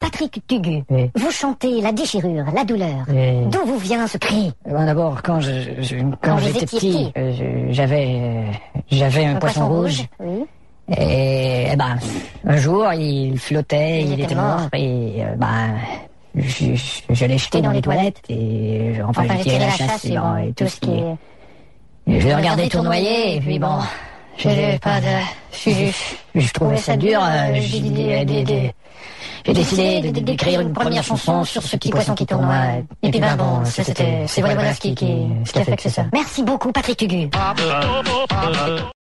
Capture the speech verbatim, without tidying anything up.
Patrick Tugu, Oui. vous chantez la déchirure, la douleur. Oui. D'où vous vient ce cri? Bon, d'abord, quand je, je- quand, Quand vous j'étais étiez petit, petit. euh, je- j'avais, euh, j'avais un, poisson, rouge. Oui. Et, eh ben, un jour, il flottait, Il il, était était mort. mort, et euh, ben, je, je, je l'ai jeté dans, les toilettes, et je- enfin, Enfin, j'ai tiré la chasse, et, bon, et tout ce qui est... Et je l'ai regardé tournoyer, et puis bon, j'ai pas de... Je, je, je trouvais ça dur, euh, j'ai dit, euh, des- des- j'ai décidé de- de- d'écrire une première chanson sur ce petit poisson qui tournoie. Et puis ben bon, ça, c'était, c'est voilà, voilà ce qui, qui, ce qui a fait que c'est ça. Merci beaucoup, Patrick Tugu.